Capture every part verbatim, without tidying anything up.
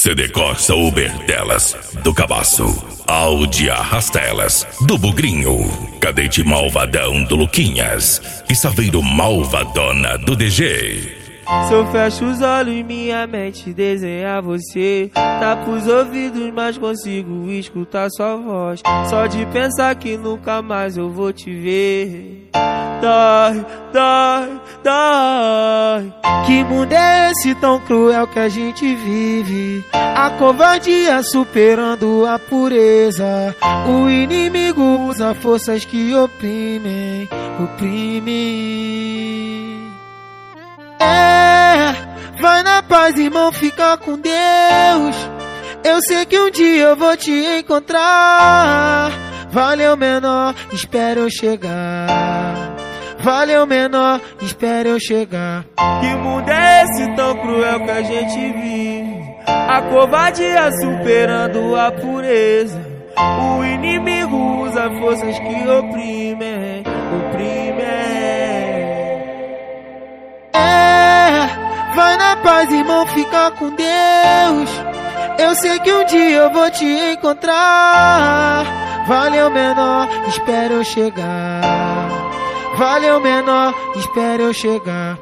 C D Corsa Uber delas, do Cabaço. Audi arrasta elas, do Bugrinho. Cadete malvadão do Luquinhas. E Saveiro malvadona do D G. Se eu fecho os olhos, minha mente desenha você. Tapo os ouvidos, mas consigo escutar sua voz. Só de pensar que nunca mais eu vou te ver. Dói, dói, dói. Que mundo é esse tão cruel que a gente vive? A covardia superando a pureza. O inimigo usa forças que oprimem, oprimem. É, vai na paz, irmão, fica com Deus. Eu sei que um dia eu vou te encontrar. Valeu, menor, espera eu chegar. Valeu, menor, espera eu chegar. Que mundo é esse tão cruel que a gente vive? A covardia superando a pureza. O inimigo usa forças que oprimem, oprimem. É, vai na paz, irmão, fica com Deus. Eu sei que um dia eu vou te encontrar. Valeu, menor, espera eu chegar. Valeu, menor, espera eu chegar.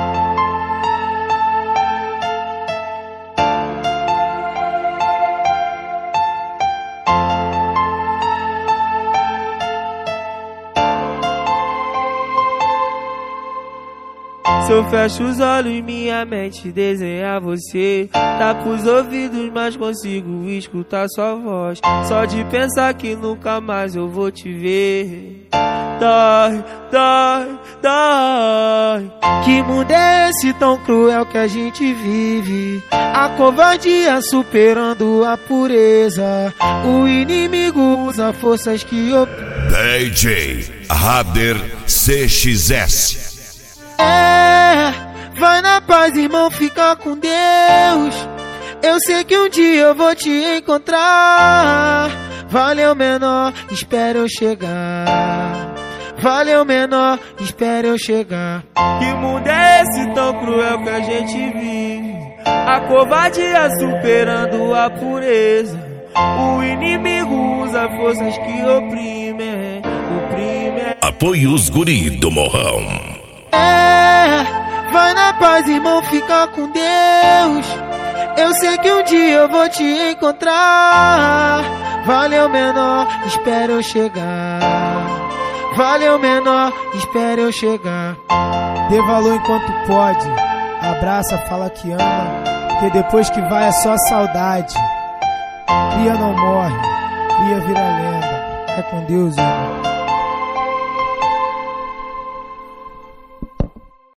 Se eu fecho os olhos, minha mente desenha você. Tapo os ouvidos, mas consigo escutar sua voz. Só de pensar que nunca mais eu vou te ver. Dói, dói, dói. Que mundo é esse tão cruel que a gente vive? A covardia superando a pureza. O inimigo usa forças que oprimem. D J Rader C X S. É, vai na paz, irmão, fica com Deus. Eu sei que um dia eu vou te encontrar. Valeu, menor, espera eu chegar. Valeu, menor, espera eu chegar. Que mundo é esse tão cruel que a gente vive? A covardia superando a pureza. O inimigo usa forças que oprimem, oprimem. Apoie os guri do Morrão. É, vai na paz, irmão, fica com Deus. Eu sei que um dia eu vou te encontrar. Valeu, menor, espera eu chegar. Valeu, menor, espera eu chegar. Dê valor enquanto pode. Abraça, fala que ama, porque depois que vai é só saudade. Cria não morre, cria vira lenda. É com Deus, irmão.